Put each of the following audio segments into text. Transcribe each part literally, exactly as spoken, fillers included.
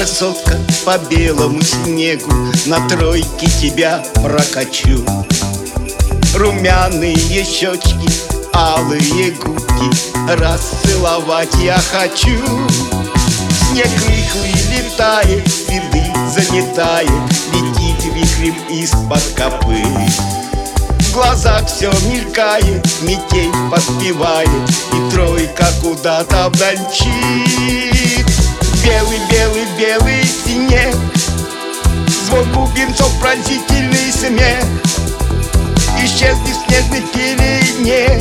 красотка, по белому снегу на тройке тебя прокачу. Румяные щечки, алые губки, расцеловать я хочу. Снег рыхлый летает, следы заметает, летит вихрем из-под копыт. В глазах все мелькает, метель подпевает, и тройка куда-то вдаль мчит. Белый, белый, белый снег, звон бубенцов, пронзительный смех, исчезли в снежной пелене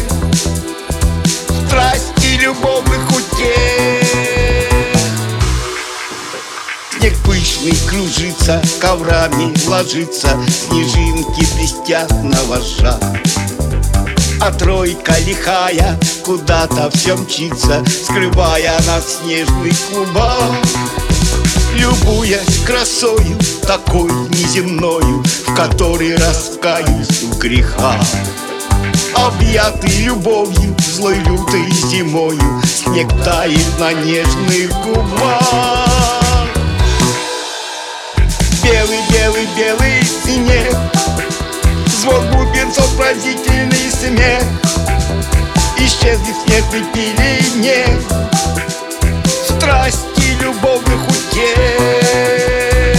страсти любовных утех. Снег пышный кружится, коврами ложится, снежинки блестят на вожжах. А тройка лихая куда-то все мчится, скрывая нас в снежных клубах. Любуясь красою такой неземною, в который раскаюсь в грехах. Объятый любовью, злой лютой зимою, снег тает на нежных губах. Белый, белый, белый снег, звон бубенцов, пронзительный смех, исчезли в снежной пелене страсти любовных утех.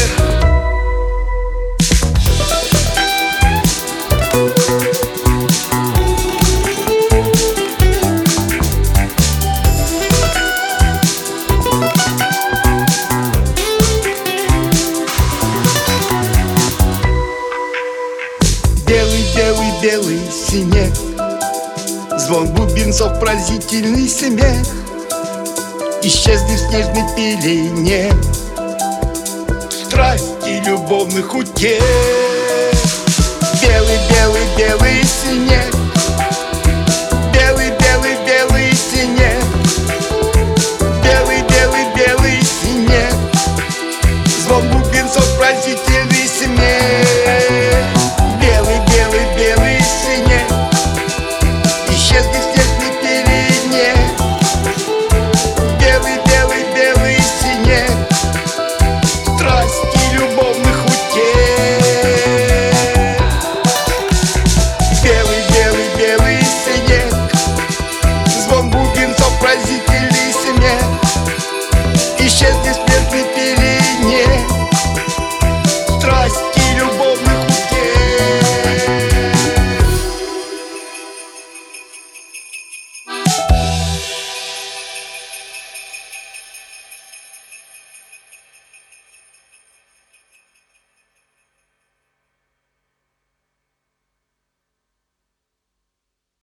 Белый, белый, белый снег, звон бубенцов, пронзительный смех, исчезли в снежной пелене страсти любовных утех. Белый, белый, белый снег, белый, белый, белый снег, белый, белый, белый снег, звон бубенцов, пронзительный смех. Белый, белый, белый снег, исчезли в снежной пелене. Белый, белый, белый снег, страсти любовных утех. Белый, белый, белый снег, звон бубенцов, пронзительный смех, исчезли в